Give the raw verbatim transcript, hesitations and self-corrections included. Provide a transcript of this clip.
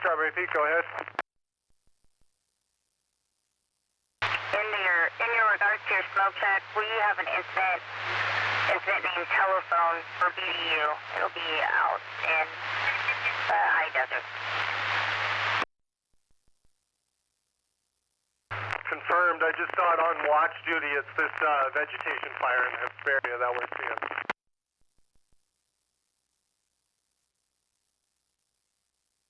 Strawberry Peak, go ahead. In your, in your regards to your smoke check, we have an incident, incident named telephone for B D U. It'll be out in the high desert. Confirmed. I just saw it on watch duty. It's this uh, vegetation fire in the area that we're seeing.